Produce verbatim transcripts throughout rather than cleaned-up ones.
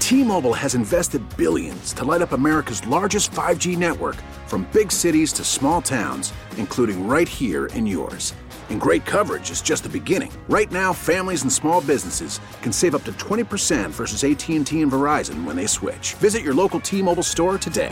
T-Mobile has invested billions to light up America's largest five G network, from big cities to small towns, including right here in yours. And great coverage is just the beginning. Right now, families and small businesses can save up to twenty percent versus A T and T and Verizon when they switch. Visit your local T-Mobile store today.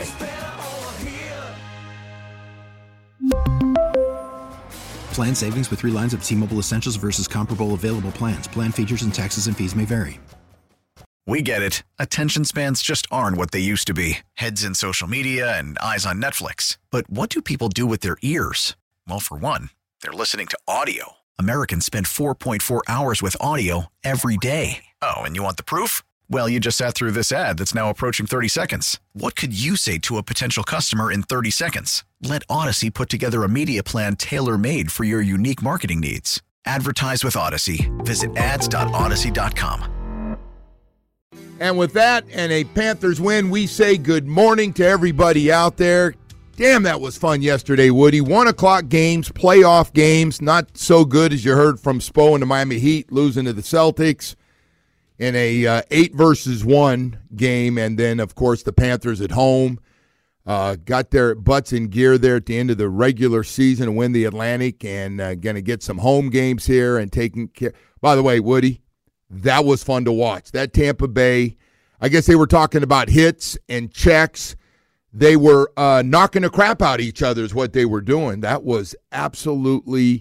Plan savings with three lines of T-Mobile Essentials versus comparable available plans. Plan features and taxes and fees may vary. We get it. Attention spans just aren't what they used to be. Heads in social media and eyes on Netflix. But what do people do with their ears? Well, for one, they're listening to audio. Americans spend four point four hours with audio every day. Oh, and you want the proof? Well, you just sat through this ad that's now approaching thirty seconds. What could you say to a potential customer in thirty seconds? Let Odyssey put together a media plan tailor-made for your unique marketing needs. Advertise with Odyssey. Visit ads dot odyssey dot com. And with that and a Panthers win, we say good morning to everybody out there. Damn, that was fun yesterday, Woody. One o'clock games, playoff games, not so good as you heard from Spo and the Miami Heat losing to the Celtics in a uh, eight versus one game. And then, of course, the Panthers at home uh, got their butts in gear there at the end of the regular season and win the Atlantic, and uh, going to get some home games here and taking care. By the way, Woody, that was fun to watch. That Tampa Bay, I guess they were talking about hits and checks. They were uh, knocking the crap out of each other is what they were doing. That was absolutely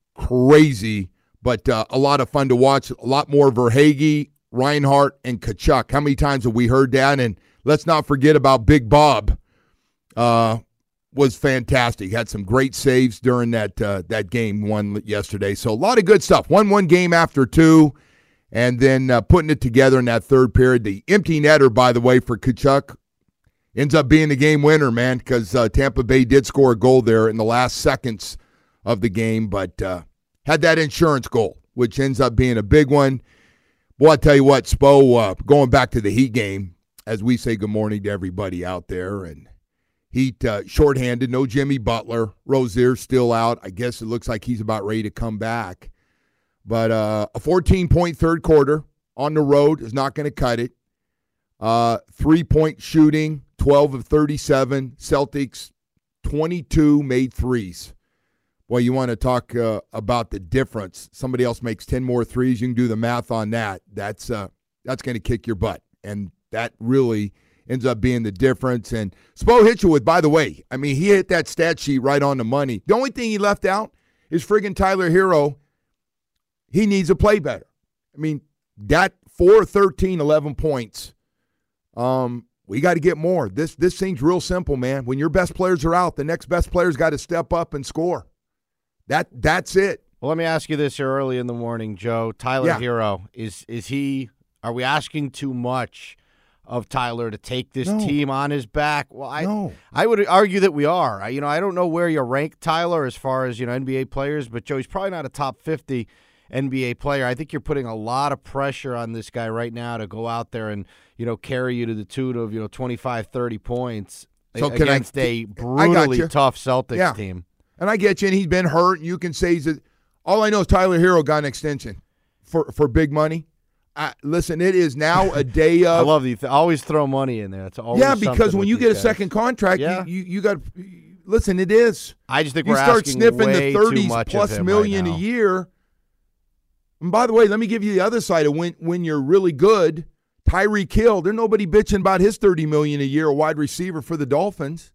crazy, but uh, a lot of fun to watch. A lot more Verhaeghe, Reinhart, and Tkachuk. How many times have we heard that? And let's not forget about Big Bob. Uh, was fantastic. Had some great saves during that uh, that game one yesterday. So a lot of good stuff. one one game after two. And then uh, putting it together in that third period. The empty netter, by the way, for Tkachuk ends up being the game winner, man, because uh, Tampa Bay did score a goal there in the last seconds of the game, but uh, had that insurance goal, which ends up being a big one. Boy, I tell you what, Spo, uh, going back to the Heat game, as we say good morning to everybody out there, and Heat uh, shorthanded, no Jimmy Butler. Rozier's still out. I guess it looks like he's about ready to come back. But uh, a fourteen-point third quarter on the road is not going to cut it. Uh, three-point shooting, twelve of thirty-seven. Celtics, twenty-two made threes. Boy, you want to talk uh, about the difference. Somebody else makes ten more threes. You can do the math on that. That's uh, that's going to kick your butt. And that really ends up being the difference. And Spo hit you with, by the way, I mean, he hit that stat sheet right on the money. The only thing he left out is friggin' Tyler Hero. He needs to play better. I mean, that four, thirteen, eleven points, um, we got to get more. This this seems real simple, man. When your best players are out, the next best player's got to step up and score. That That's it. Well, let me ask you this here early in the morning, Joe. Tyler yeah. Hero, is is he – are we asking too much of Tyler to take this no. team on his back? Well, I no. I would argue that we are. I, you know, I don't know where you rank Tyler as far as, you know, N B A players, but, Joe, he's probably not a top fifty N B A player. I think you're putting a lot of pressure on this guy right now to go out there and, you know, carry you to the tune of, you know, twenty-five, thirty points so against I, a brutally tough Celtics yeah. team. And I get you, and he's been hurt, and you can say he's a, all I know is Tyler Hero got an extension for, for big money. I, listen, it is now a day of. I love the th- always throw money in there. It's always yeah, because when you get a guys. second contract, yeah. you, you you got. Listen, it is. I just think you we're start asking sniffing way the thirties too much plus of him million right a year. And by the way, let me give you the other side of when when you're really good. Tyreek Hill, there's nobody bitching about his thirty million dollars a year, a wide receiver for the Dolphins.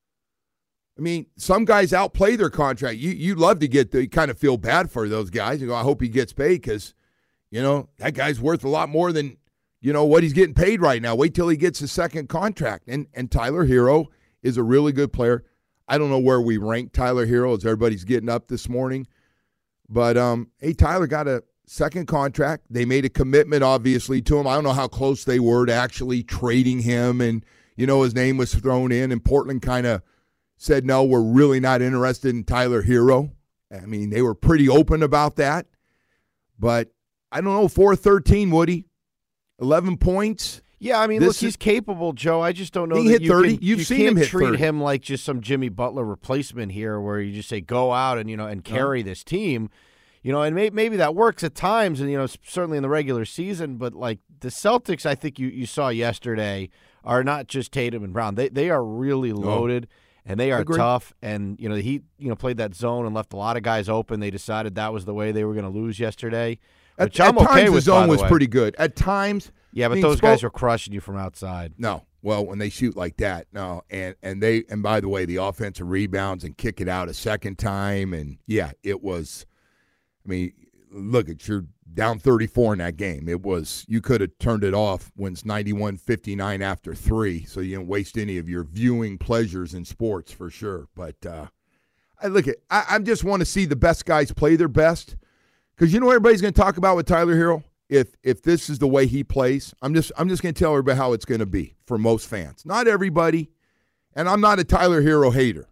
I mean, some guys outplay their contract. You you love to get the, you kind of feel bad for those guys. You go, I hope he gets paid because, you know, that guy's worth a lot more than, you know, what he's getting paid right now. Wait till he gets his second contract. And and Tyler Hero is a really good player. I don't know where we rank Tyler Hero as everybody's getting up this morning. But, um, hey, Tyler got a second contract. They made a commitment, obviously, to him. I don't know how close they were to actually trading him. And, you know, his name was thrown in, and Portland kind of said, no, we're really not interested in Tyler Hero. I mean, they were pretty open about that. But, I don't know, four thirteen, Woody, eleven points. Yeah, I mean, This look, he's is, capable, Joe. I just don't know he that hit you thirty. Can, You've you seen can't him hit treat thirty. him like just some Jimmy Butler replacement here where you just say, go out and, you know, and carry this team. You know, and may, maybe that works at times, and, you know, certainly in the regular season, but, like, the Celtics, I think you, you saw yesterday, are not just Tatum and Brown. They they are really loaded, oh, and they are tough, and, you know, the Heat, you know, played that zone and left a lot of guys open. They decided that was the way they were going to lose yesterday, which at, I'm at okay times with, the zone by the was way. pretty good. At times. Yeah, but I mean, those Spo- guys were crushing you from outside. No. Well, when they shoot like that, no. And and they and by the way, the offensive rebounds and kick it out a second time, and, yeah, it was, I mean, look, at you're down thirty-four in that game. It was, you could have turned it off when it's ninety-one fifty-nine after three, so you don't waste any of your viewing pleasures in sports for sure. But uh, I look at, I, I just want to see the best guys play their best, because you know what everybody's going to talk about with Tyler Herro. If if this is the way he plays, I'm just I'm just going to tell everybody how it's going to be for most fans. Not everybody, and I'm not a Tyler Herro hater.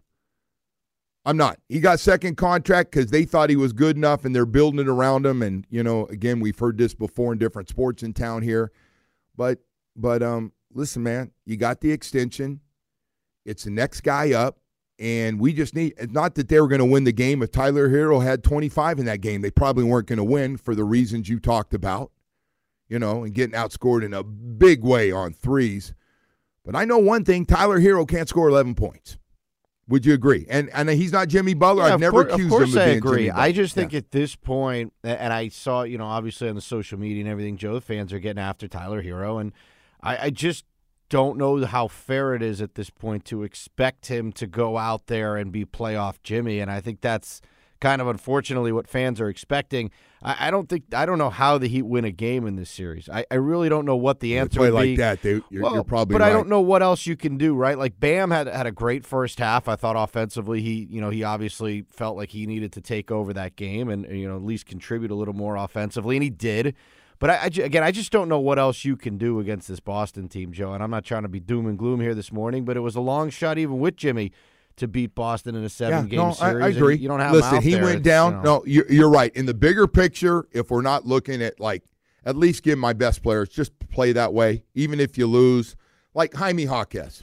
I'm not. He got second contract because they thought he was good enough, and they're building it around him. And, you know, again, we've heard this before in different sports in town here. But, but um, listen, man, you got the extension. It's the next guy up, and we just need – it's not that they were going to win the game. If Tyler Herro had twenty-five in that game, they probably weren't going to win for the reasons you talked about, you know, and getting outscored in a big way on threes. But I know one thing, Tyler Herro can't score eleven points. Would you agree? And and he's not Jimmy Butler. Yeah, I've never course, accused of him of I being agree. Jimmy Butler. I just think yeah. at this point, and I saw, you know, obviously on the social media and everything, Joe, the fans are getting after Tyler Herro, and I, I just don't know how fair it is at this point to expect him to go out there and be playoff Jimmy, and I think that's kind of unfortunately what fans are expecting. I, I don't think I don't know how the Heat win a game in this series. I, I really don't know what the answer play would like be. that, they, you're, well, you're probably but right. I don't know what else you can do, right? Like Bam had had a great first half. I thought offensively, he you know he obviously felt like he needed to take over that game and you know at least contribute a little more offensively, and he did. But I, I again, I just don't know what else you can do against this Boston team, Joe. And I'm not trying to be doom and gloom here this morning, but it was a long shot even with Jimmy to beat Boston in a seven-game yeah, no, series. I, I agree. You don't have Listen, him out he there. went It's, down. You know. No, you're, you're right. In the bigger picture, if we're not looking at, like, at least give my best players, just play that way, even if you lose. Like Jaime Jaquez.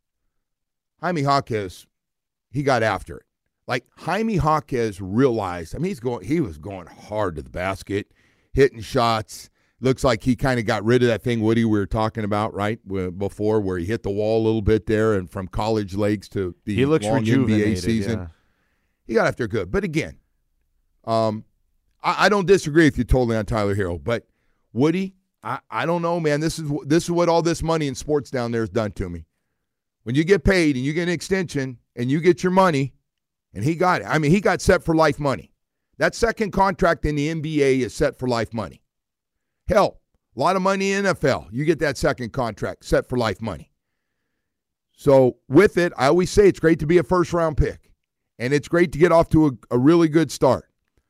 Jaime Jaquez, he got after it. Like, Jaime Jaquez realized, I mean, he's going, he was going hard to the basket, hitting shots. Looks like he kind of got rid of that thing, Woody, we were talking about, right, before, where he hit the wall a little bit there and from college legs to the he looks long N B A rejuvenated, season. yeah. He got after good. But again, um, I, I don't disagree with you totally on Tyler Herro. But, Woody, I, I don't know, man. This is, this is what all this money in sports down there has done to me. When you get paid and you get an extension and you get your money, and he got it. I mean, he got set for life money. That second contract in the N B A is set for life money. Hell, a lot of money in the N F L. You get that second contract set for life money. So with it, I always say it's great to be a first-round pick, and it's great to get off to a, a really good start.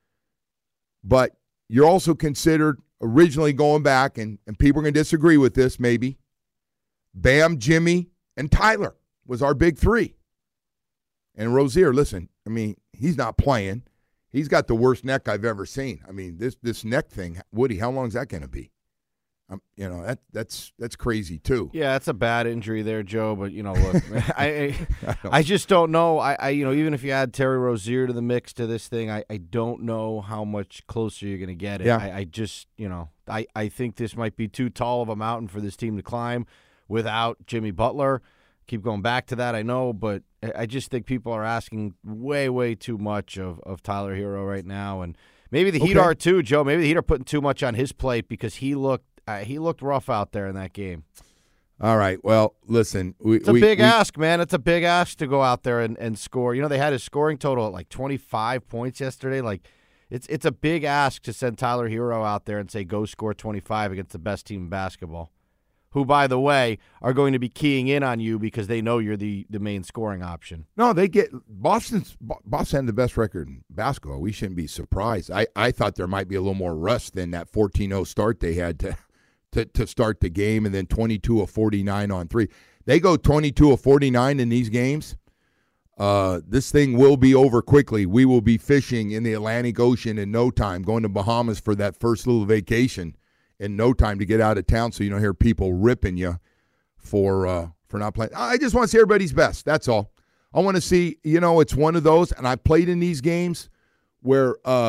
But you're also considered originally going back, and, and people are going to disagree with this maybe, Bam, Jimmy, and Tyler was our big three. And Rozier, listen, I mean, he's not playing. He's got the worst neck I've ever seen. I mean, this this neck thing, Woody, how long is that going to be? Um, you know, that that's that's crazy too. Yeah, that's a bad injury there, Joe. But you know, look, I I, I just don't know. I, I you know, even if you add Terry Rozier to the mix to this thing, I, I don't know how much closer you're going to get it. Yeah. I, I just you know, I, I think this might be too tall of a mountain for this team to climb without Jimmy Butler. Keep going back to that, I know, but I just think people are asking way, way too much of, of Tyler Herro right now, and maybe the Heat Okay. are too, Joe. Maybe the Heat are putting too much on his plate because he looked uh, he looked rough out there in that game. All right. Well, listen. We, It's a we, big we, ask, man. It's a big ask to go out there and, and score. You know, they had his scoring total at like twenty-five points yesterday. Like, it's it's a big ask to send Tyler Herro out there and say, go score twenty-five against the best team in basketball, who, by the way, are going to be keying in on you because they know you're the, the main scoring option. No, they get Boston's Boston had the best record in basketball. We shouldn't be surprised. I, I thought there might be a little more rust than that fourteen oh start they had to, to to start the game, and then twenty-two of forty-nine on three. They go twenty-two of forty-nine in these games. Uh, this thing will be over quickly. We will be fishing in the Atlantic Ocean in no time, going to Bahamas for that first little vacation in no time to get out of town so you don't hear people ripping you for uh, for not playing. I just want to see everybody's best. That's all. I want to see, you know, it's one of those, and I played in these games where uh,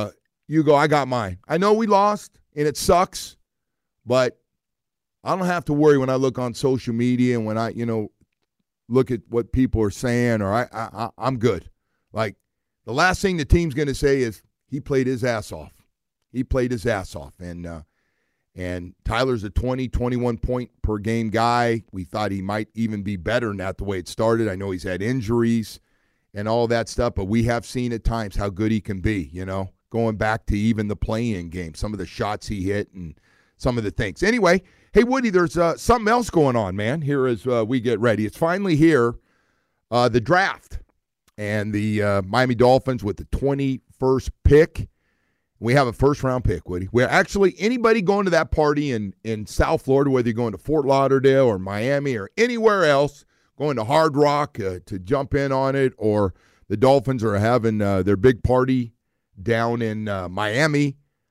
you go, I got mine. I know we lost, and it sucks, but I don't have to worry when I look on social media and when I, you know, look at what people are saying, or I, I, I'm good. Like, the last thing the team's going to say is he played his ass off. He played his ass off. And uh, and Tyler's a twenty, twenty-one point per game guy. We thought he might even be better than that the way it started. I know he's had injuries and all that stuff, but we have seen at times how good he can be, you know, going back to even the play-in game, some of the shots he hit and some of the things. Anyway, hey, Woody, there's uh, something else going on, man, here as uh, we get ready. It's finally here, uh, the draft. And the uh, Miami Dolphins with the twenty-first pick. We have a first-round pick, Woody. We're actually, anybody going to that party in, in South Florida, whether you're going to Fort Lauderdale or Miami or anywhere else, going to Hard Rock uh, to jump in on it, or the Dolphins are having uh, their big party down in uh, Miami,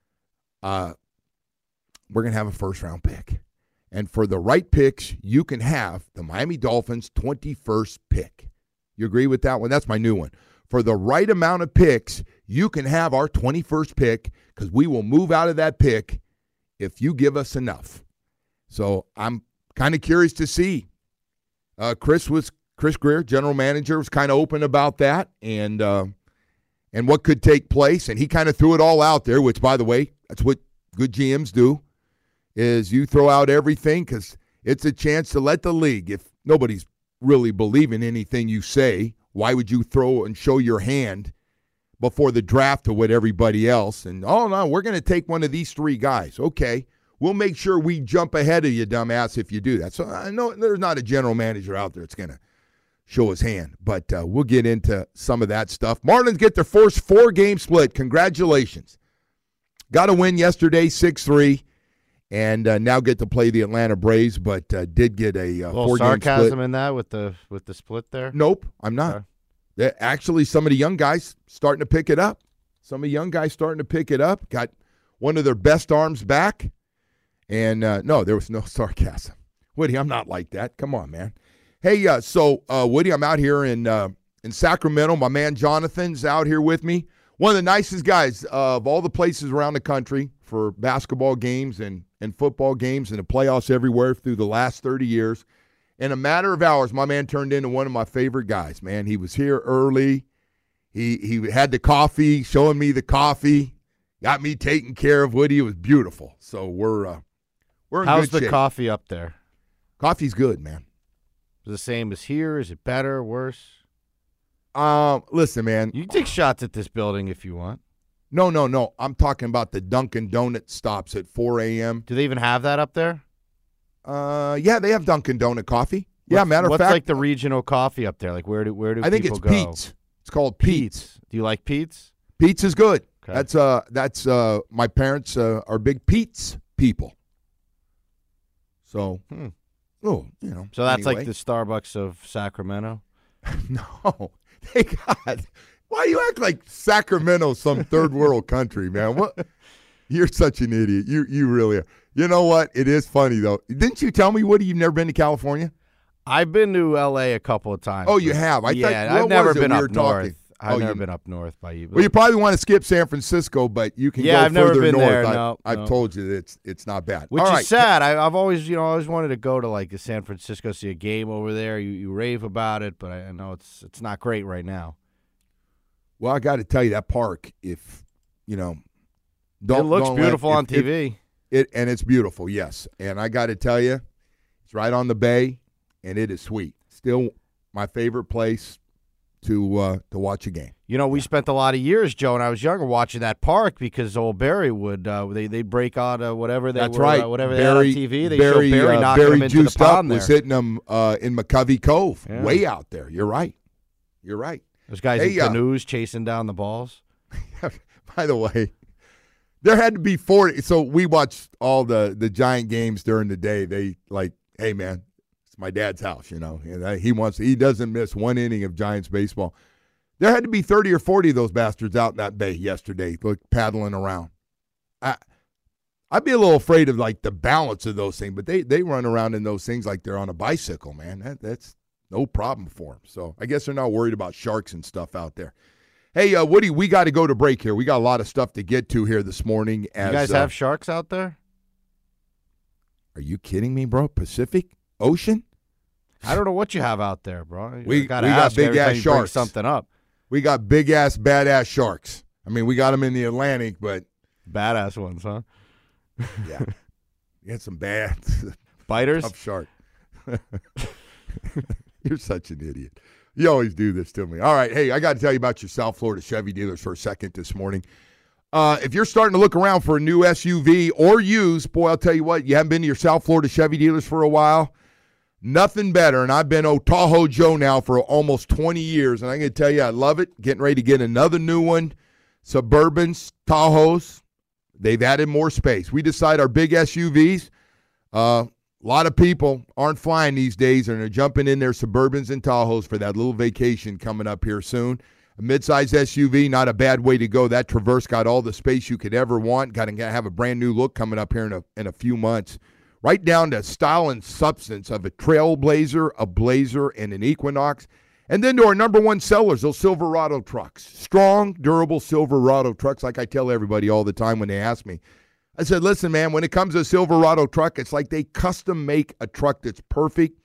uh, we're going to have a first-round pick. And for the right picks, you can have the Miami Dolphins' twenty-first pick. You agree with that one? That's my new one. For the right amount of picks, you can have our twenty-first pick because we will move out of that pick if you give us enough. So I'm kind of curious to see. Uh, Chris was Chris Greer, general manager, was kind of open about that and uh, and what could take place. And he kind of threw it all out there, which, by the way, that's what good G Ms do, is you throw out everything because it's a chance to let the league, if nobody's really believing anything you say, why would you throw and show your hand before the draft to what everybody else? And, oh, no, we're going to take one of these three guys. Okay, we'll make sure we jump ahead of you, dumbass, if you do that. So I know there's not a general manager out there that's going to show his hand, but uh, we'll get into some of that stuff. Marlins get their first four-game split. Congratulations. Got a win yesterday, six three. And uh, now get to play the Atlanta Braves, but uh, did get a uh, little four-game split. sarcasm in that with the with the split there? Nope, I'm not. Okay. Actually, some of the young guys starting to pick it up. Some of the young guys starting to pick it up. Got one of their best arms back. And, uh, no, there was no sarcasm. Woody, I'm not like that. Come on, man. Hey, uh, so, uh, Woody, I'm out here in uh, in Sacramento. My man Jonathan's out here with me. One of the nicest guys uh, of all the places around the country for basketball games and, and football games and the playoffs everywhere through the last thirty years. In a matter of hours, my man turned into one of my favorite guys, man. He was here early. He he had the coffee, showing me the coffee, got me taken care of. Woody, it was beautiful. So we're uh, we're in How's good the shape. coffee up there? Coffee's good, man. Is it the same as here? Is it better, worse? Um, listen, man. You can take shots at this building if you want. No, no, no. I'm talking about the Dunkin' Donut stops at four a.m. Do they even have that up there? Uh, yeah, they have Dunkin' Donut coffee. Yeah, What's, matter of what's fact, like the regional coffee up there? Like where do where do I think people it's go? Pete's. It's called Pete's. Pete's. Do you like Pete's? Pete's is good. Okay. That's uh, that's uh, my parents uh, are big Pete's people. So, Hmm. oh, you know. So that's anyway. like the Starbucks of Sacramento? No, they got. Why do you act like Sacramento, some third world country, man? What? You're such an idiot. You you really are. You know what? It is funny though. Didn't you tell me, Woody, you've never been to California? I've been to L A a couple of times. Oh, you have? I yeah, thought, what I've never was it been we up were north. talking? I've Oh, never you- been up north by you. Well, you probably want to skip San Francisco, but you can Yeah, go I've never further been north. there. I, No, I've no. told you that it's it's not bad. Which All is right. sad. I, I've always, you know, always wanted to go to like a San Francisco, see a game over there. You you rave about it, but I, I know it's it's not great right now. Well, I got to tell you that park. If you know, don't it looks don't let- beautiful if- on if- T V. It and it's beautiful, yes. And I got to tell you, it's right on the bay, and it is sweet. Still, my favorite place to uh, to watch a game. You know, we spent a lot of years, Joe, when I was younger, watching that park because old Barry would uh, they they break out uh, whatever they That's were, right. uh, whatever Barry, they had on T V. They Barry, show Barry uh, knocking Barry them into the juiced up pond there. was hitting them uh, in McCovey Cove, Yeah. way out there. You're right. You're right. Those guys Hey, in uh, canoes chasing down the balls. By the way, there had to be forty. So we watched all the, the Giant games during the day. They like, hey, man, it's my dad's house, you know. And he wants, he doesn't miss one inning of Giants baseball. There had to be thirty or forty of those bastards out in that bay yesterday, look, paddling around. I, I'd be a little afraid of, like, the balance of those things, but they, they run around in those things like they're on a bicycle, man. That, that's no problem for them. So I guess they're not worried about sharks and stuff out there. Hey, uh, Woody, we got to go to break here. We got a lot of stuff to get to here this morning. As, you guys uh, have sharks out there? Are you kidding me, bro? Pacific Ocean? I don't know what you have out there, bro. We, we got big-ass sharks. Something up. We got big-ass, badass sharks. I mean, we got them in the Atlantic, but... Badass ones, huh? Yeah. You had some bad... Biters? Tough shark. You're such an idiot. You always do this to me. All right, hey, I got to tell you about your South Florida Chevy dealers for a second this morning. Uh, if you're starting to look around for a new S U V or used, boy, I'll tell you what, you haven't been to your South Florida Chevy dealers for a while, nothing better. And I've been old Tahoe Joe now for almost twenty years, and I'm going to tell you, I love it. Getting ready to get another new one. Suburbans, Tahoes, they've added more space. We decide our big S U Vs, uh, a lot of people aren't flying these days, and they're jumping in their Suburbans and Tahoes for that little vacation coming up here soon. A midsize S U V, not a bad way to go. That Traverse got all the space you could ever want. Got to have a brand new look coming up here in a, in a few months. Right down to style and substance of a Trailblazer, a Blazer, and an Equinox. And then to our number one sellers, those Silverado trucks. Strong, durable Silverado trucks, like I tell everybody all the time when they ask me. I said, listen, man, when it comes to a Silverado truck, it's like they custom make a truck that's perfect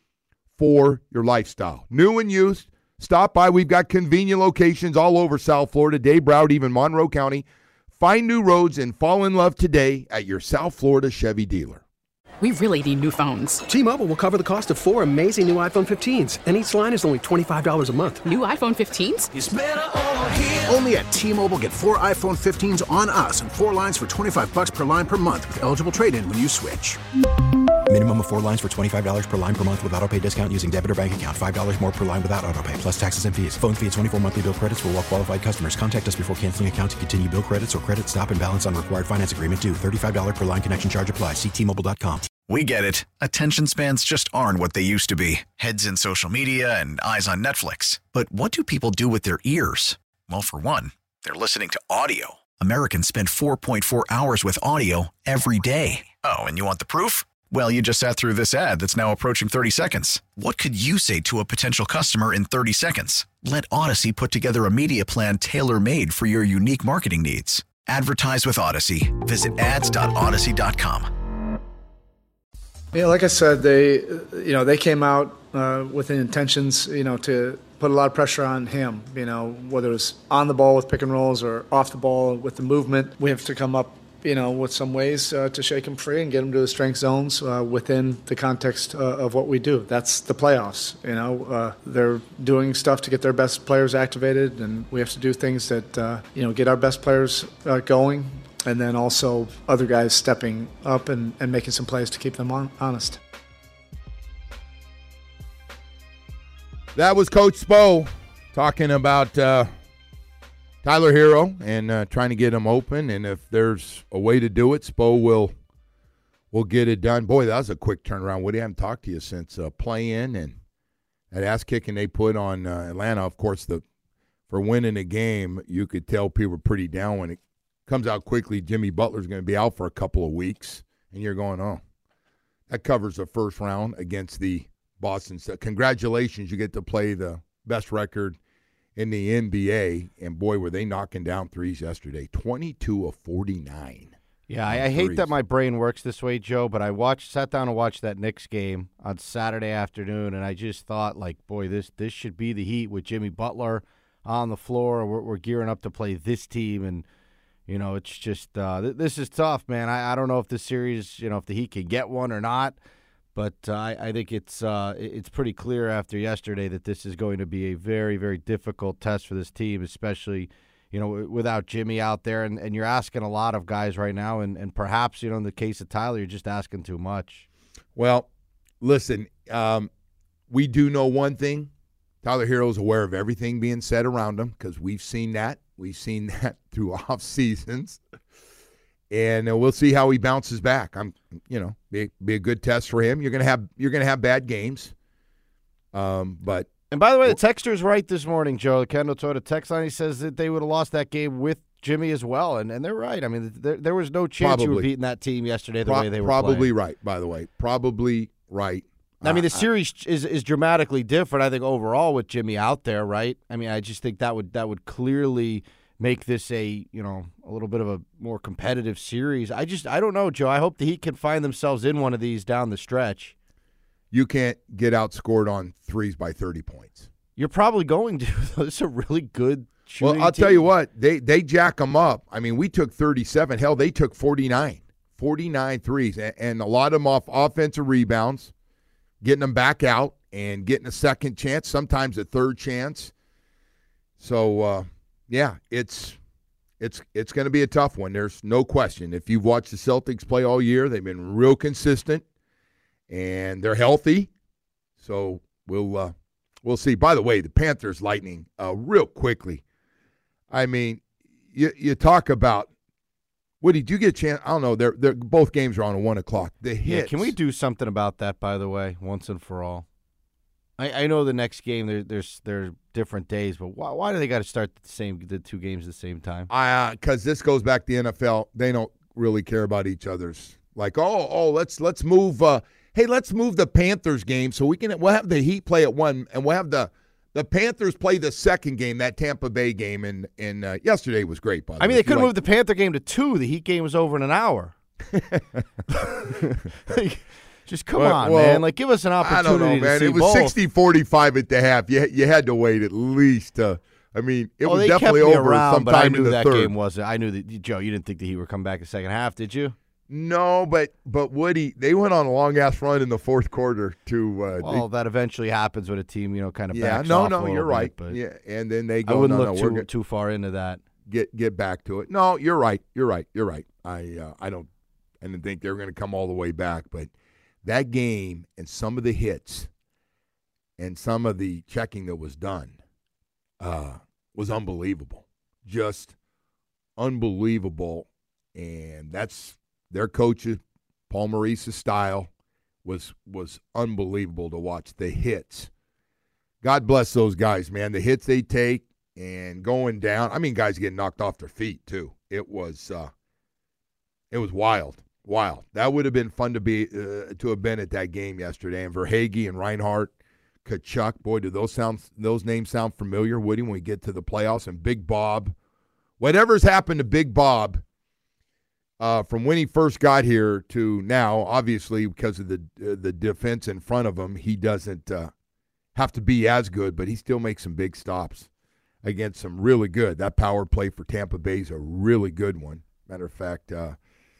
for your lifestyle. New and used. Stop by. We've got convenient locations all over South Florida, Dade, Broward, even Monroe County. Find new roads and fall in love today at your South Florida Chevy dealer. We really need new phones. T-Mobile will cover the cost of four amazing new iPhone fifteens, and each line is only twenty-five dollars a month. New iPhone fifteens? It's better over here. Only at T-Mobile, get four iPhone fifteens on us and four lines for twenty-five dollars per line per month with eligible trade-in when you switch. Minimum of four lines for twenty-five dollars per line per month with autopay discount using debit or bank account. five dollars more per line without autopay, plus taxes and fees. Phone fee at twenty-four monthly bill credits for well-qualified customers. Contact us before canceling account to continue bill credits or credit stop and balance on required finance agreement due. thirty-five dollars per line connection charge applies. See T Mobile dot com. We get it. Attention spans just aren't what they used to be. Heads in social media and eyes on Netflix. But what do people do with their ears? Well, for one, they're listening to audio. Americans spend four point four hours with audio every day. Oh, and you want the proof? Well, you just sat through this ad that's now approaching thirty seconds. What could you say to a potential customer in thirty seconds? Let Odyssey put together a media plan tailor-made for your unique marketing needs. Advertise with Odyssey. Visit ads dot odyssey dot com. Yeah, like I said, they, you know, they came out uh, with the intentions, you know, to put a lot of pressure on him. You know, whether it was on the ball with pick and rolls or off the ball with the movement, we have to come up, you know, with some ways uh, to shake him free and get him to the strength zones uh, within the context uh, of what we do. That's the playoffs. You know, uh, they're doing stuff to get their best players activated, and we have to do things that uh, you know get our best players uh, going. And then also other guys stepping up and, and making some plays to keep them on, honest. That was Coach Spo talking about uh, Tyler Herro and uh, trying to get him open. And if there's a way to do it, Spo will will get it done. Boy, that was a quick turnaround. Woody, I haven't talked to you since uh, play-in and that ass-kicking they put on uh, Atlanta. Of course, the for winning a game, you could tell people were pretty down when it comes out quickly. Jimmy Butler's going to be out for a couple of weeks, and you're going, oh, that covers the first round against the Boston. Congratulations, you get to play the best record in the N B A, and boy, were they knocking down threes yesterday, twenty-two of forty-nine. Yeah, I, I hate that my brain works this way, Joe, but I watched, sat down and watched that Knicks game on Saturday afternoon, and I just thought, like, boy, this this should be the Heat with Jimmy Butler on the floor. We're, we're gearing up to play this team, and you know, it's just uh, th- this is tough, man. I, I don't know if this series, you know, if the Heat can get one or not, but uh, I, I think it's uh, it's pretty clear after yesterday that this is going to be a very, very difficult test for this team, especially, you know, without Jimmy out there. And, and you're asking a lot of guys right now, and, and perhaps, you know, in the case of Tyler, you're just asking too much. Well, listen, um, we do know one thing. Tyler Herro's aware of everything being said around him because we've seen that. We've seen that through off seasons, and uh, we'll see how he bounces back. I'm, you know, be be a good test for him. You're gonna have you're gonna have bad games, um, but and by the way, the texter's right this morning, Joe. Kendall Toyota text line. He says that they would have lost that game with Jimmy as well, and and they're right. I mean, there, there was no chance probably. you were beating that team yesterday the Pro- way they were probably playing. right. By the way, probably right I mean, the series is is dramatically different, I think, overall with Jimmy out there, right? I mean, I just think that would that would clearly make this a, you know, a little bit of a more competitive series. I just, I don't know, Joe. I hope the Heat can find themselves in one of these down the stretch. You can't get outscored on threes by thirty points. You're probably going to. This is a really good shooting Well, I'll team. tell you what, they, they jack them up. I mean, we took thirty-seven. Hell, they took forty-nine. forty-nine threes, and, and a lot of them off offensive rebounds, getting them back out and getting a second chance, sometimes a third chance. So, uh, yeah, it's it's it's going to be a tough one. There's no question. If you've watched the Celtics play all year, they've been real consistent, and they're healthy. So we'll uh, we'll see. By the way, the Panthers Lightning, uh, real quickly. I mean, you you talk about. Woody, did you get a chance? I don't know. They're, they're, both games are on at one o'clock. The hits. Yeah, can we do something about that, by the way, once and for all? I, I know the next game, there, there's there different days, but why, why do they got to start the same the two games at the same time? Because uh, this goes back to the N F L. They don't really care about each other's. Like, oh, oh, let's let's move. Uh, hey, let's move the Panthers game so we can. We'll have the Heat play at one, and we'll have the. The Panthers play the second game, that Tampa Bay game, and and uh, yesterday was great. By the I mean, way. they could have like, moved the Panther game to two. The Heat game was over in an hour. Just come well, on, well, man. Like, give us an opportunity I don't know, to man. see It was both. sixty forty-five at the half. You you had to wait at least. Uh, I mean, it oh, was they definitely kept me over around, sometime but I in knew the that third. game wasn't. I knew that, Joe, you didn't think the Heat would come back the second half, did you? No, but but Woody, they went on a long ass run in the fourth quarter to. Uh, Well, that eventually happens when a team, you know, kind of yeah, backs no, off a no, little you're bit, right. But Yeah, and then they go. I wouldn't no, look no, too we're go- too far into that. Get get back to it. No, you're right. You're right. You're right. I uh, I don't. I didn't think they were going to come all the way back, but that game and some of the hits and some of the checking that was done uh, was unbelievable. Just unbelievable, and that's their coaches. Paul Maurice's style was was unbelievable to watch. The hits. God bless those guys, man. The hits they take and going down. I mean, guys getting knocked off their feet too. It was uh, it was wild, wild. That would have been fun to be uh, to have been at that game yesterday. And Verhaeghe and Reinhart, Kachuk, boy, do those sound those names sound familiar, Woody, when we get to the playoffs. And Big Bob, whatever's happened to Big Bob. Uh, from when he first got here to now, obviously because of the uh, the defense in front of him, he doesn't uh, have to be as good, but he still makes some big stops against some really good. That power play for Tampa Bay is a really good one. Matter of fact, uh,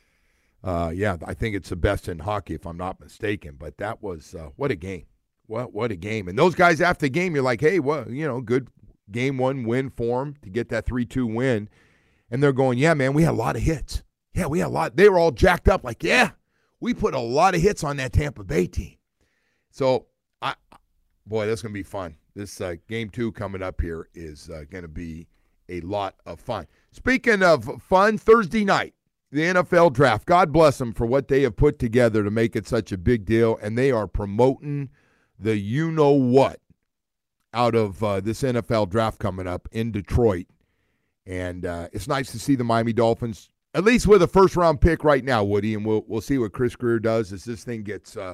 uh, yeah, I think it's the best in hockey if I'm not mistaken. But that was uh, what a game! What what a game! And those guys after the game, you're like, hey, well, you know, good game one win for them to get that three two win, and they're going, yeah, man, we had a lot of hits. Yeah, we had a lot. They were all jacked up like, yeah, we put a lot of hits on that Tampa Bay team. So, I, boy, that's going to be fun. This uh, game two coming up here is uh, going to be a lot of fun. Speaking of fun, Thursday night, the N F L draft. God bless them for what they have put together to make it such a big deal, and they are promoting the you-know-what out of uh, this N F L draft coming up in Detroit. And uh, it's nice to see the Miami Dolphins at least with a first-round pick right now, Woody, and we'll we'll see what Chris Greer does as this thing gets uh,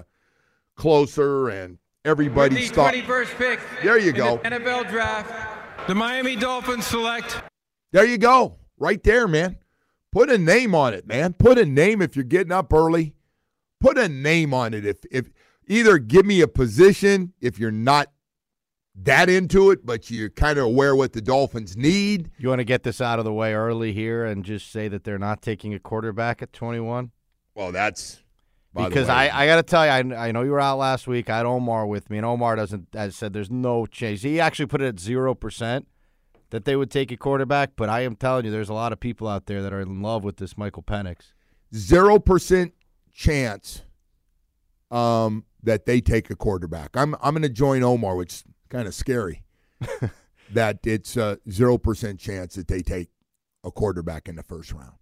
closer and everybody starts. The twenty-first pick. There you go. In the N F L draft, the Miami Dolphins select. There you go. Right there, man. Put a name on it, man. Put a name if you're getting up early. Put a name on it. If if either give me a position if you're not that into it, but you're kind of aware what the Dolphins need. You want to get this out of the way early here and just say that they're not taking a quarterback at twenty-one? Well, that's by because the way. I, I got to tell you, I, I know you were out last week. I had Omar with me, and Omar doesn't. As said, there's no chance. He actually put it at zero percent that they would take a quarterback. But I am telling you, there's a lot of people out there that are in love with this Michael Penix. Zero percent chance um, that they take a quarterback. I'm I'm going to join Omar, which. Kind of scary that it's a zero percent chance that they take a quarterback in the first round.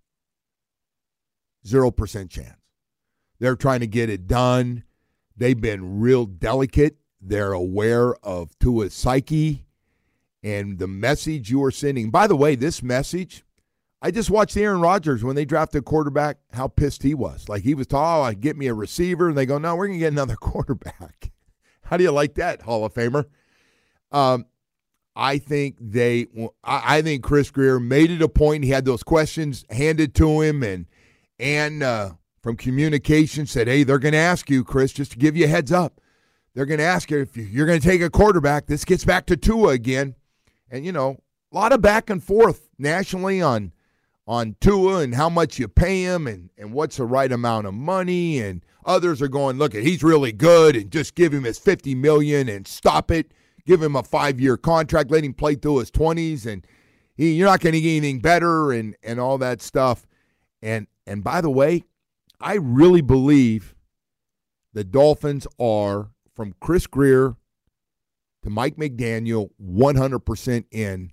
Zero percent chance. They're trying to get it done. They've been real delicate. They're aware of Tua's psyche and the message you are sending. By the way, this message, I just watched Aaron Rodgers when they drafted a quarterback, how pissed he was. Like he was, oh, get me a receiver. And they go, no, we're going to get another quarterback. How do you like that, Hall of Famer? Um, I think they. I think Chris Grier made it a point. He had those questions handed to him, and and uh, from communication said, "Hey, they're going to ask you, Chris, just to give you a heads up. They're going to ask you if you're going to take a quarterback." This gets back to Tua again, and you know, a lot of back and forth nationally on on Tua and how much you pay him, and and what's the right amount of money, and others are going, look, he's really good, and just give him his fifty million dollars and stop it. Give him a five-year contract, let him play through his twenties, and he, you're not going to get anything better, and, and all that stuff. And and by the way, I really believe the Dolphins are, from Chris Grier to Mike McDaniel, one hundred percent in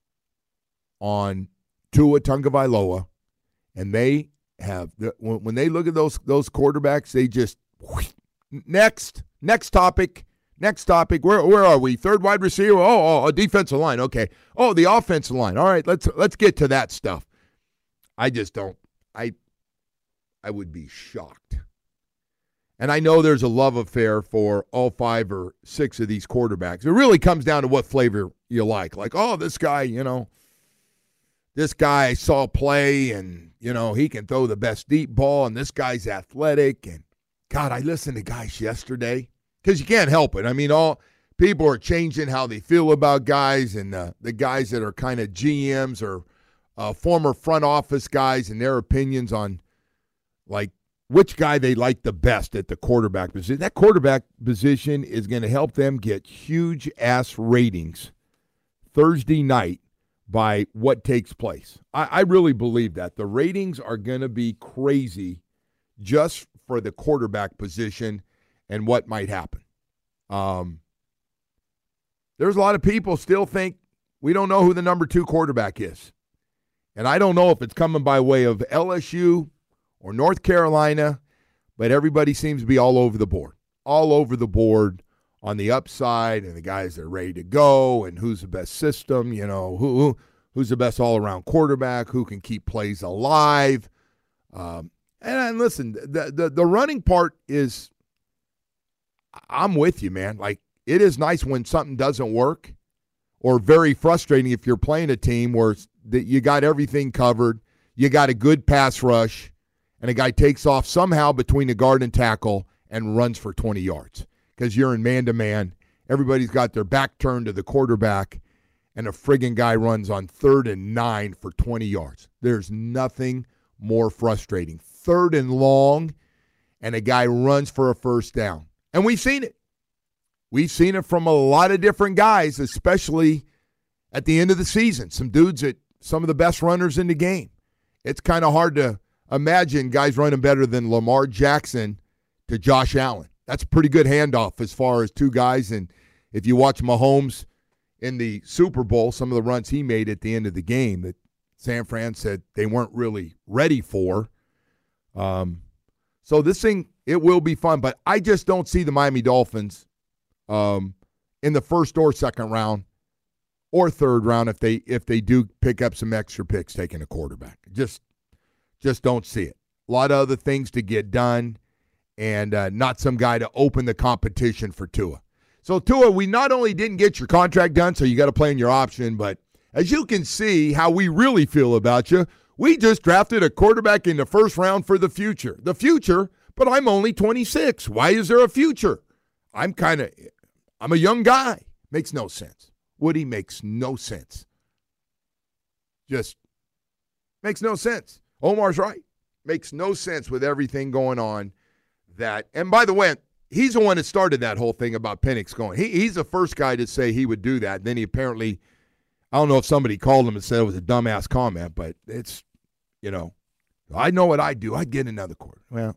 on Tua Tagovailoa, and they have when, when they look at those those quarterbacks, they just whoosh, next next topic. Next topic, where where are we? Third wide receiver? Oh, oh, a defensive line. Okay. Oh, the offensive line. All right, let's let's get to that stuff. I just don't. I I would be shocked. And I know there's a love affair for all five or six of these quarterbacks. It really comes down to what flavor you like. Like, oh, this guy, you know, this guy I saw play, and, you know, he can throw the best deep ball, and this guy's athletic. And, God, I listened to guys yesterday. Because you can't help it. I mean, all people are changing how they feel about guys, and uh, the guys that are kind of G Ms or uh, former front office guys and their opinions on, like, which guy they like the best at the quarterback position. That quarterback position is going to help them get huge-ass ratings Thursday night by what takes place. I, I really believe that. The ratings are going to be crazy just for the quarterback position and what might happen. Um, there's a lot of people still think we don't know who the number two quarterback is. And I don't know if it's coming by way of L S U or North Carolina, but everybody seems to be all over the board. All over the board on the upside, and the guys that are ready to go, and who's the best system, you know, who, who who's the best all-around quarterback, who can keep plays alive. Um, and, and listen, the, the the running part is – I'm with you, man. Like, it is nice when something doesn't work, or very frustrating if you're playing a team where that you got everything covered, you got a good pass rush, and a guy takes off somehow between the guard and tackle and runs for twenty yards because you're in man-to-man. Everybody's got their back turned to the quarterback, and a friggin' guy runs on third and nine for twenty yards. There's nothing more frustrating. Third and long, and a guy runs for a first down. And we've seen it. We've seen it from a lot of different guys, especially at the end of the season. Some dudes that some of the best runners in the game. It's kind of hard to imagine guys running better than Lamar Jackson to Josh Allen. That's a pretty good handoff as far as two guys. And if you watch Mahomes in the Super Bowl, some of the runs he made at the end of the game that San Fran said they weren't really ready for. Um, so this thing, it will be fun, but I just don't see the Miami Dolphins um, in the first or second round or third round if they if they do pick up some extra picks taking a quarterback. Just just don't see it. A lot of other things to get done, and uh, not some guy to open the competition for Tua. So, Tua, we not only didn't get your contract done, so you got to play in your option, but as you can see how we really feel about you, we just drafted a quarterback in the first round for the future. The future, but I'm only twenty-six. Why is there a future? I'm kind of, I'm a young guy. Makes no sense. Woody, makes no sense. Just makes no sense. Omar's right. Makes no sense with everything going on. That, and by the way, he's the one that started that whole thing about Penix going. He, he's the first guy to say he would do that. Then he apparently, I don't know if somebody called him and said it was a dumbass comment, but it's, you know, I know what I'd do. I'd get another quarter. Well,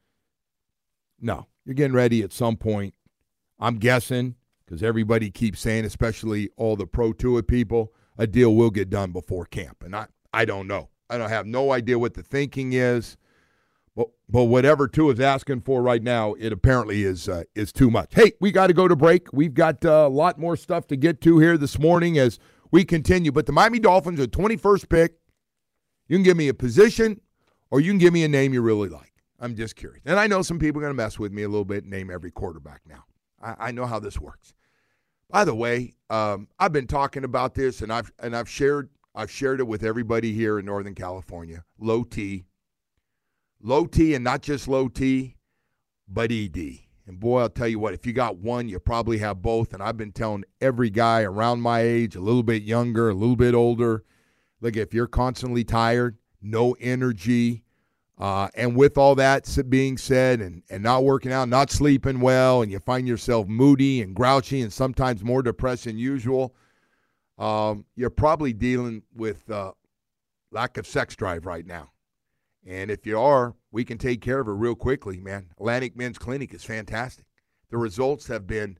no. You're getting ready at some point. I'm guessing, because everybody keeps saying, especially all the Pro Tua people, a deal will get done before camp. And I, I don't know. I don't have no idea what the thinking is. But, but whatever Tua is asking for right now, it apparently is uh, is too much. Hey, we got to go to break. We've got uh, a lot more stuff to get to here this morning as we continue. But the Miami Dolphins are twenty-first pick. You can give me a position or you can give me a name you really like. I'm just curious. And I know some people are going to mess with me a little bit and name every quarterback now. I, I know how this works. By the way, um, I've been talking about this, and I've and I've shared I've shared it with everybody here in Northern California. Low T, low T, and not just low T, but E D. And boy, I'll tell you what, if you got one, you probably have both. And I've been telling every guy around my age, a little bit younger, a little bit older, look, if you're constantly tired, no energy, uh, and with all that being said, and, and not working out, not sleeping well, and you find yourself moody and grouchy and sometimes more depressed than usual, um, you're probably dealing with uh, lack of sex drive right now. And if you are, we can take care of it real quickly, man. Atlantic Men's Clinic is fantastic. The results have been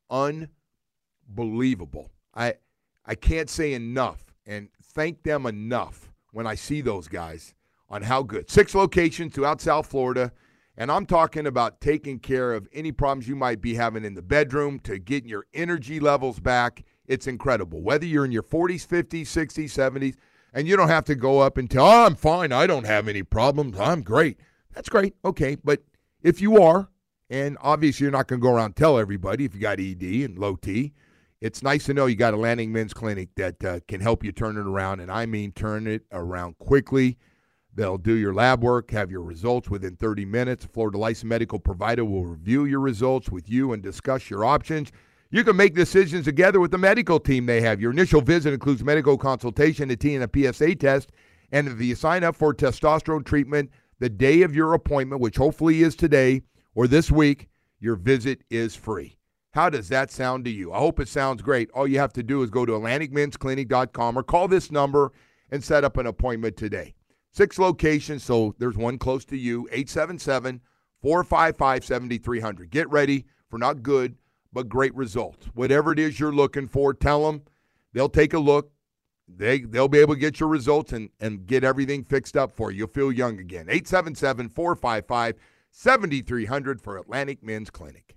unbelievable. I I can't say enough and thank them enough when I see those guys on how good. Six locations throughout South Florida, and I'm talking about taking care of any problems you might be having in the bedroom to getting your energy levels back. It's incredible. Whether you're in your forties, fifties, sixties, seventies, and you don't have to go up and tell, oh, I'm fine, I don't have any problems, I'm great. That's great, okay. But if you are, and obviously you're not going to go around and tell everybody if you got E D and low T, it's nice to know you got Atlantic Men's Clinic that uh, can help you turn it around, and I mean turn it around quickly. They'll do your lab work, have your results within thirty minutes. A Florida licensed medical provider will review your results with you and discuss your options. You can make decisions together with the medical team they have. Your initial visit includes medical consultation, a T and a P S A test, and if you sign up for testosterone treatment the day of your appointment, which hopefully is today or this week, your visit is free. How does that sound to you? I hope it sounds great. All you have to do is go to atlantic men's clinic dot com or call this number and set up an appointment today. Six locations, so there's one close to you, eight seven seven, four five five, seven three zero zero. Get ready for not good, but great results. Whatever it is you're looking for, tell them. They'll take a look. They, they'll be able to get your results and, and get everything fixed up for you. You'll feel young again. eight seven seven, four five five, seven three zero zero for Atlantic Men's Clinic.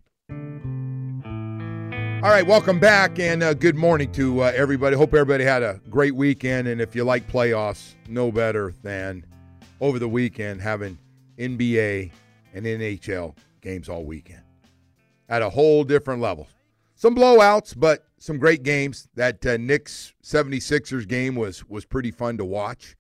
All right, welcome back, and uh, good morning to uh, everybody. Hope everybody had a great weekend, and if you like playoffs, no better than over the weekend having N B A and N H L games all weekend at a whole different level. Some blowouts, but some great games. That uh, Knicks seventy-sixers game was was pretty fun to watch,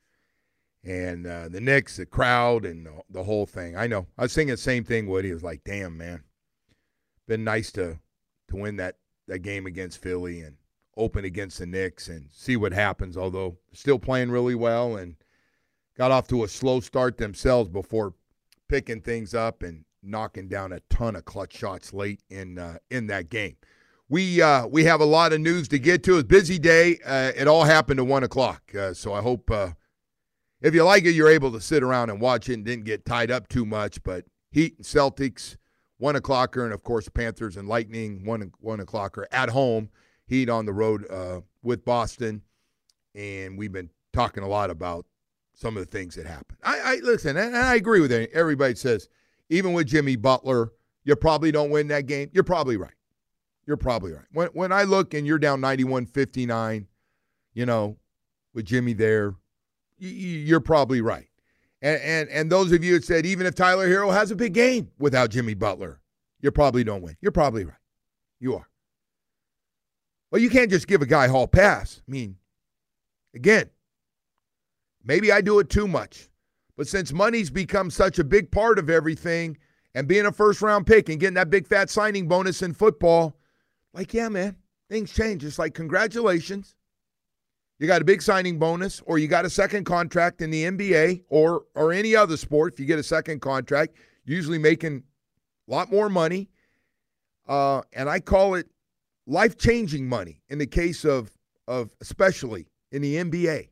and uh, the Knicks, the crowd, and the, the whole thing. I know. I was thinking the same thing, Woody. It was like, damn, man. Been nice to to win that. that game against Philly and open against the Knicks and see what happens, although still playing really well and got off to a slow start themselves before picking things up and knocking down a ton of clutch shots late in uh, in that game. We uh, we have a lot of news to get to. It's a busy day. Uh, it all happened at one o'clock, uh, so I hope uh, if you like it, you're able to sit around and watch it and didn't get tied up too much, but Heat and Celtics, One o'clocker, and of course Panthers and Lightning, one one o'clocker at home. Heat on the road uh, with Boston, and we've been talking a lot about some of the things that happened. I, I listen, and I agree with it. Everybody says, even with Jimmy Butler, you probably don't win that game. You're probably right. You're probably right. When when I look and you're down ninety-one fifty-nine, you know, with Jimmy there, you're probably right. And, and and those of you that said, even if Tyler Hero has a big game without Jimmy Butler, you probably don't win. You're probably right. You are. Well, you can't just give a guy hall pass. I mean, again, maybe I do it too much. But since money's become such a big part of everything and being a first-round pick and getting that big fat signing bonus in football, like, yeah, man, things change. It's like, congratulations. You got a big signing bonus, or you got a second contract in the N B A or or any other sport. If you get a second contract, usually making a lot more money. Uh, and I call it life-changing money in the case of, of especially in the N B A.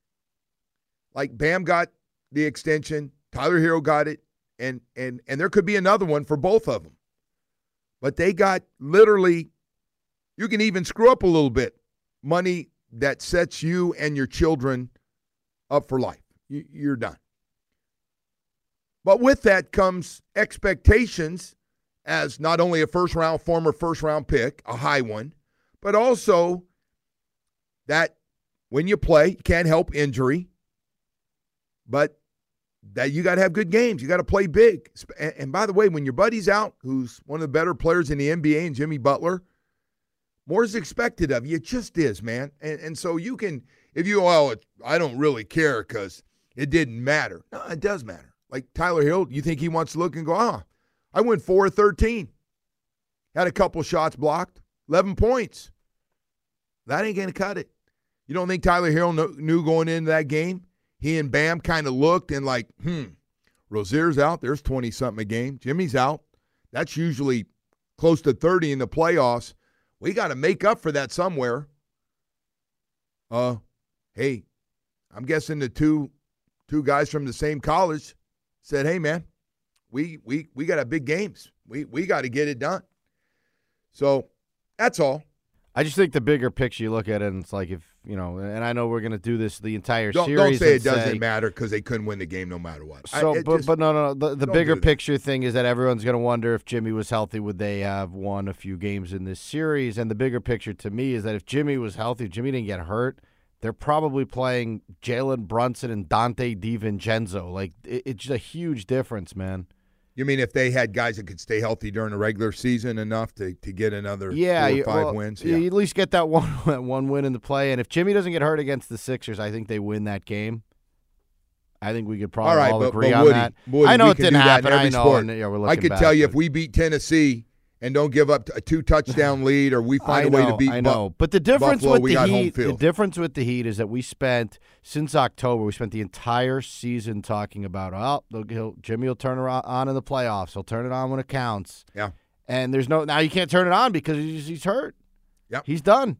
Like Bam got the extension, Tyler Hero got it, and and and there could be another one for both of them. But they got literally, you can even screw up a little bit, money that sets you and your children up for life. You're done. But with that comes expectations as not only a first-round, former first-round pick, a high one, but also that when you play, you can't help injury, but that you got to have good games. You got to play big. And, and by the way, when your buddy's out, who's one of the better players in the N B A, and Jimmy Butler, more is expected of you. It just is, man. And, and so you can, if you, well, it, I don't really care because it didn't matter. No, it does matter. Like Tyler Hill, you think he wants to look and go, ah, I went four of thirteen. Had a couple shots blocked, eleven points. That ain't going to cut it. You don't think Tyler Hill knew going into that game? He and Bam kind of looked and like, hmm, Rozier's out. There's twenty-something a game. Jimmy's out. That's usually close to thirty in the playoffs. We got to make up for that somewhere. Uh, hey, I'm guessing the two two guys from the same college said, hey, man, we we we got to have big games. We, we got to get it done. So that's all. I just think the bigger picture, you look at it, and it's like if, you know, and I know we're going to do this the entire don't, series. Don't say it say, doesn't matter because they couldn't win the game no matter what. So, I, but, just, but no, no, no. The, the bigger do picture thing is that everyone's going to wonder if Jimmy was healthy, would they have won a few games in this series? And the bigger picture to me is that if Jimmy was healthy, if Jimmy didn't get hurt, they're probably playing Jalen Brunson and Dante DiVincenzo. Like, it, it's just a huge difference, man. You mean if they had guys that could stay healthy during the regular season enough to, to get another yeah, four or you, five well, wins? Yeah, you at least get that one one win in the play. And if Jimmy doesn't get hurt against the Sixers, I think they win that game. I think we could probably all, right, all but, agree but on Woody, that. Woody, I know we it can didn't do that happen. in every I know. sport. And, yeah, we're I could back, tell you but... if we beat Tennessee and don't give up a two touchdown lead, or we find I a way know, to beat I know. Bu- but the difference Buffalo, with we the got home Heat, the field. difference with the Heat is that we spent since October, we spent the entire season talking about, oh, he'll, he'll, Jimmy will turn it on in the playoffs. He'll turn it on when it counts. Yeah. And there's no now you can't turn it on because he's, he's hurt. Yep. He's done.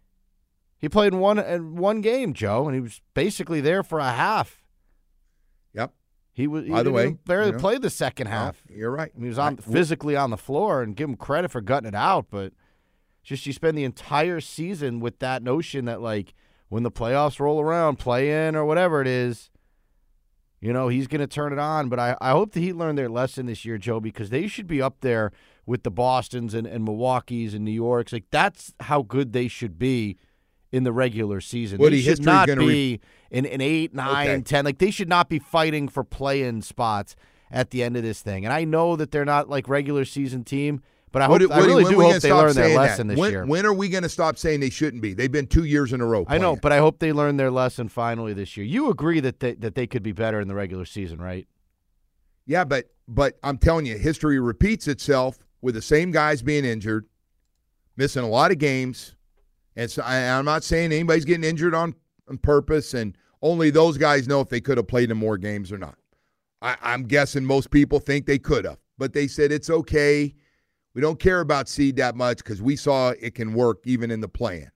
He played in one in one game, Joe, and he was basically there for a half. Yep. He was. He By the way, barely you know, played the second half. Oh, you're right. He was on I, physically on the floor, and give him credit for gutting it out. But just you spend the entire season with that notion that, like, when the playoffs roll around, play in or whatever it is, you know, he's going to turn it on. But I, I hope the Heat learned their lesson this year, Joe, because they should be up there with the Bostons and, and Milwaukees and New Yorks. Like, that's how good they should be in the regular season. Woody, they should history's not gonna be re- in an eight, nine, okay. ten. Like, they should not be fighting for play-in spots at the end of this thing. And I know that they're not like regular season team, but I hope Woody, I really when do we hope they learn their lesson that? this when, year. When are we going to stop saying they shouldn't be? They've been two years in a row playing. I know, but I hope they learn their lesson finally this year. You agree that they, that they could be better in the regular season, right? Yeah, but but I'm telling you, history repeats itself with the same guys being injured, missing a lot of games. And so I, I'm not saying anybody's getting injured on, on purpose, and only those guys know if they could have played in more games or not. I, I'm guessing most people think they could have, but they said it's okay. We don't care about seed that much because we saw it can work even in the play-in.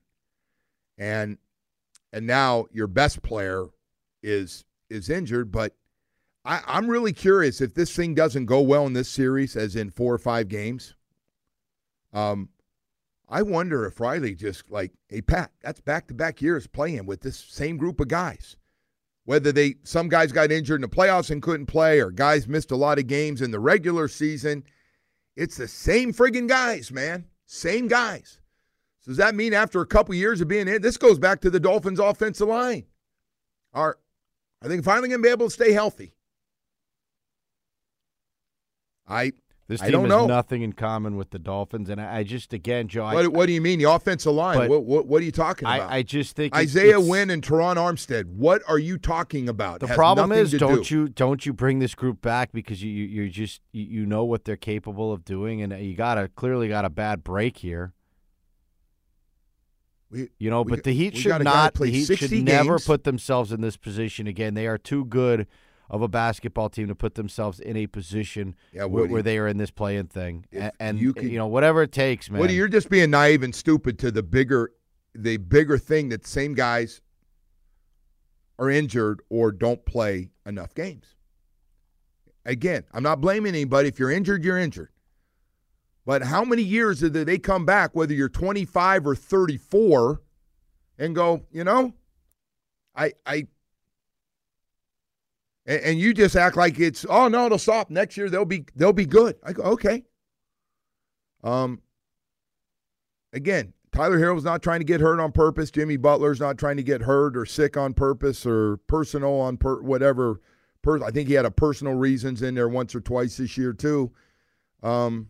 And and now your best player is is injured, but I, I'm really curious if this thing doesn't go well in this series, as in four or five games. Um, I wonder if Riley just like, hey, Pat, that's back-to-back years playing with this same group of guys. Whether they some guys got injured in the playoffs and couldn't play, or guys missed a lot of games in the regular season, it's the same friggin' guys, man. Same guys. So does that mean after a couple years of being in, this goes back to the Dolphins' offensive line. Are, are they finally going to be able to stay healthy? I This I team don't has know. nothing in common with the Dolphins, and I, I just, again, Joe, I, What, what do you mean, the offensive line? But What, what, what are you talking about? I, I just think it's- Isaiah it's, Wynn and Teron Armstead. What are you talking about? The Has problem nothing is, to don't do. you don't you bring this group back because you you you're just you, you know what they're capable of doing, and you got a clearly got a bad break here. We, You know, we but got- the Heat we should got a guy not. that played The Heat sixty should never games. put themselves in this position again. They are too good of a basketball team to put themselves in a position Yeah, where, Woody, where they are in this play-in thing. if And, and you could- you know, whatever it takes, man. Woody, you're just being naive and stupid to the bigger, the bigger thing that the same guys are injured or don't play enough games. Again, I'm not blaming anybody. If you're injured, you're injured. But how many years did they come back, whether you're twenty-five or thirty-four, and go, you know, I, I, and, and you just act like it's, oh no, it'll stop next year. They'll be, they'll be good. I go, okay. Um. Again, Tyler Herro's not trying to get hurt on purpose. Jimmy Butler's not trying to get hurt or sick on purpose or personal on per, whatever Per- I think he had a personal reasons in there once or twice this year too. Um,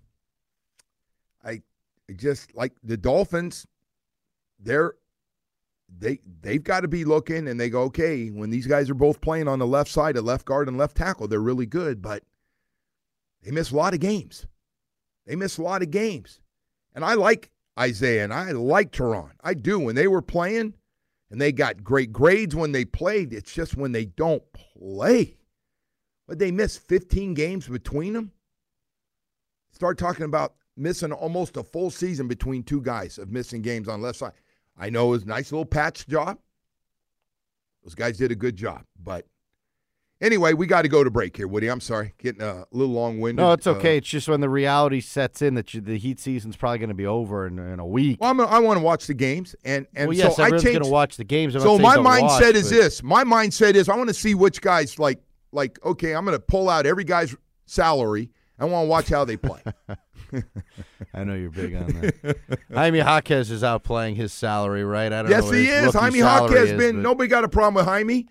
I just like the Dolphins. They're they they've got to be looking, and they go, okay, when these guys are both playing on the left side, at left guard and left tackle, they're really good, but they miss a lot of games. They miss a lot of games, and I like Isaiah and I like Teron. I do. When they were playing, and they got great grades when they played. It's just when they don't play. But they miss fifteen games between them. Start talking about missing almost a full season between two guys of missing games on the left side. I know it was a nice little patch job. Those guys did a good job. But anyway, we got to go to break here, Woody. I'm sorry. Getting a little long-winded. No, it's okay. Uh, it's just when the reality sets in that you, the heat season's probably going to be over in, in a week. Well, I'm, I want to watch the games. And, and well, yes, so everyone's I going to watch the games. I'm so my mindset watch, is but... this. My mindset is I want to see which guys, like, like okay, I'm going to pull out every guy's salary. I want to watch how they play. I know you're big on that. Jaime Jaquez is out playing his salary, right? I don't yes, know what he his is. Jaime salary Jaquez has is, been. but... Nobody got a problem with Jaime.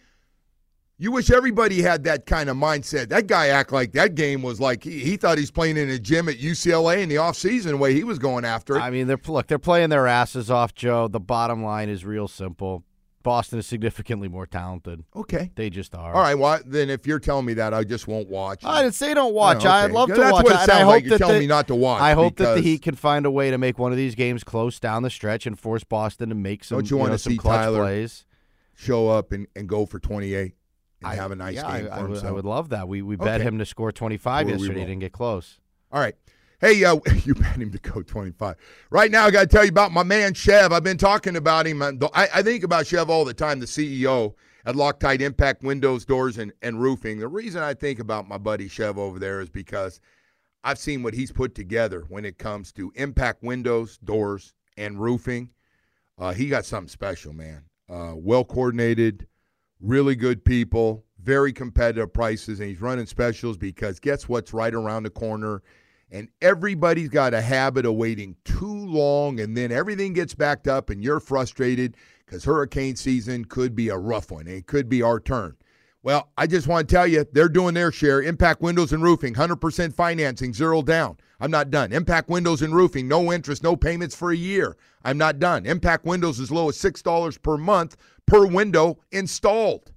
You wish everybody had that kind of mindset. That guy act like that game was like he, he thought he's playing in a gym at U C L A in the offseason the way he was going after it. I mean, they're look, they're playing their asses off, Joe. The bottom line is real simple. Boston is significantly more talented. Okay. They just are. All right, well, then if you're telling me that, I just won't watch. I didn't say don't watch. Oh, okay. I'd love yeah, to that's watch. What it sounds and I like. hope You're that telling the, me not to watch. I hope because... that the Heat can find a way to make one of these games close down the stretch and force Boston to make some, don't you, you want know, to some see clutch Tyler plays. Show up and, and go for twenty-eight and I, have a nice yeah, game I, for I, himself? would, I would love that. We we bet okay. him to score twenty-five Sure, yesterday. Didn't get close. All right. Hey, uh, you bet him to go twenty-five. Right now, I got to tell you about my man, Chev. I've been talking about him. I, I think about Chev all the time, the C E O at Loctite Impact Windows, Doors, and, and Roofing. The reason I think about my buddy Chev over there is because I've seen what he's put together when it comes to impact windows, doors, and roofing. Uh, he got something special, man. Uh, well-coordinated, really good people, very competitive prices, and he's running specials because guess what's right around the corner? And everybody's got a habit of waiting too long, and then everything gets backed up, and you're frustrated because hurricane season could be a rough one. It could be our turn. Well, I just want to tell you, they're doing their share. Impact Windows and Roofing, one hundred percent financing, zero down. I'm not done. Impact Windows and Roofing, no interest, no payments for a year. I'm not done. Impact Windows as low as six dollars per month per window installed.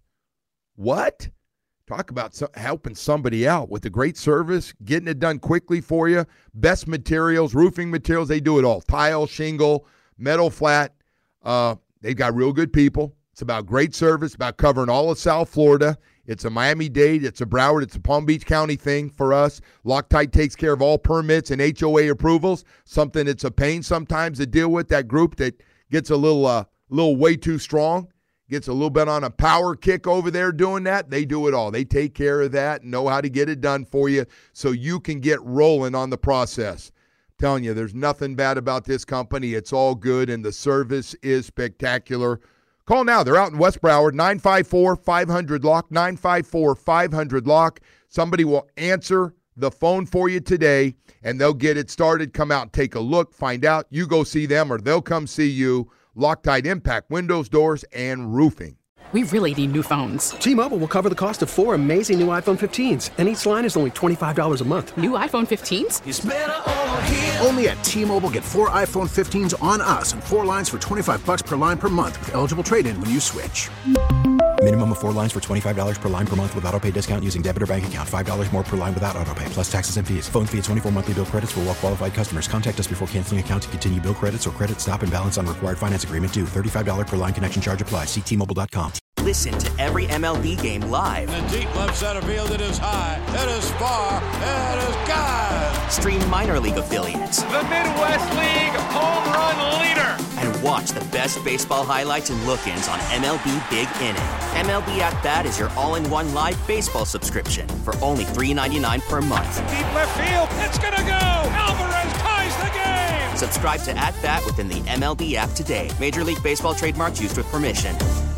What? Talk about so, helping somebody out with a great service, getting it done quickly for you. Best materials, roofing materials, they do it all. Tile, shingle, metal flat. Uh, they've got real good people. It's about great service, about covering all of South Florida. It's a Miami-Dade, it's a Broward, it's a Palm Beach County thing for us. Loctite takes care of all permits and H O A approvals, something that's a pain sometimes to deal with. That group that gets a little, uh, little way too strong. Gets a little bit on a power kick over there doing that. They do it all. They take care of that and know how to get it done for you so you can get rolling on the process. I'm telling you, there's nothing bad about this company. It's all good, and the service is spectacular. Call now. They're out in West Broward, nine five four, five hundred, lock, nine five four, five hundred, lock. Somebody will answer the phone for you today, and they'll get it started. Come out and take a look, find out. You go see them, or they'll come see you. Loctite Impact Windows, Doors, and Roofing. We really need new phones. T-Mobile will cover the cost of four amazing new iPhone fifteens, and each line is only twenty-five dollars a month. New iPhone fifteens? It's better over here. Only at T-Mobile, get four iPhone fifteens on us and four lines for twenty-five dollars per line per month with eligible trade-in when you switch. Minimum of four lines for twenty-five dollars per line per month with autopay discount using debit or bank account. five dollars more per line without autopay, plus taxes and fees. Phone fee at twenty-four monthly bill credits for well-qualified customers. Contact us before canceling account to continue bill credits or credit stop and balance on required finance agreement due. thirty-five dollars per line connection charge applies. See T Mobile dot com. Listen to every M L B game live. In the deep left center field, it is high, it is far, it is gone. Stream minor league affiliates. The Midwest League home run leader. And watch the best baseball highlights and look-ins on M L B Big Inning. M L B At Bat is your all-in-one live baseball subscription for only three dollars and ninety-nine cents per month. Deep left field, it's gonna go. Alvarez ties the game. Subscribe to At Bat within the M L B app today. Major League Baseball trademarks used with permission.